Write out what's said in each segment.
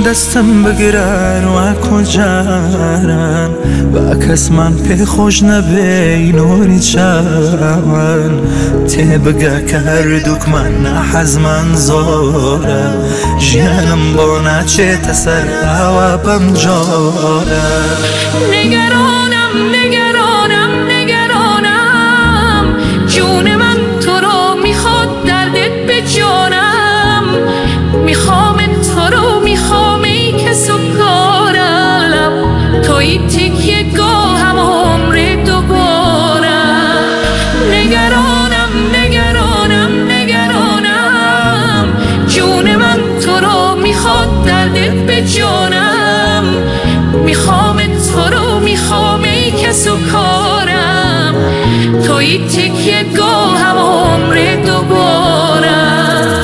دستم بگیرن و کجارن و کس من پی خوش نبی نوری چاون تی بگه که هر دوک من نحز من زوره جیانم بونا چه تسر هوا بمجاره نگرانم نگرانم نگرانم جون من تو رو میخواد دردت به جانم میخوام تو رو میخوام ای که سکارم توی تکیه گاهم عمر دوبارم نگرانم نگرانم نگرانم جون من تو رو میخواد دردت به جانم میخوام تو رو میخوام ای که سکارم توی تکیه گاهم عمر دوبارم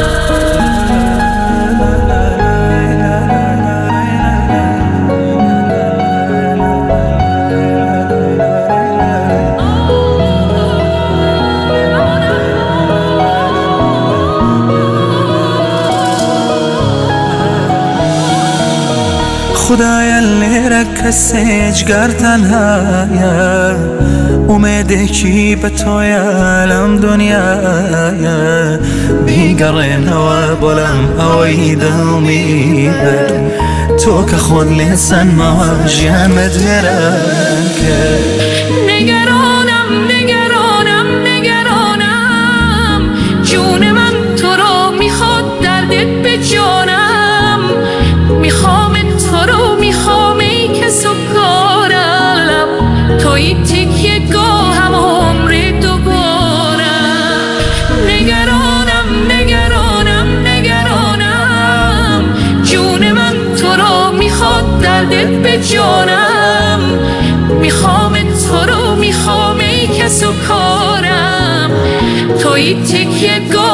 خدایا لیره کسی جگر تنهایه اومده کی به توی عالم دنیایه بیگرین و بلم اوی دلمیه تو که خود لیسن مواجه مدهرن که نگرانم نگرانم نگرانم جون من تو رو میخواد دردت به جانم میخوام تو رو میخوام ای که سکارم توی تکیه گاهم عمر دوبارم نگرانم نگرانم نگرانم جون من تو رو میخواد دردت به جانم میخوام تو رو میخوام ای که سکارم توی تکیه گاهم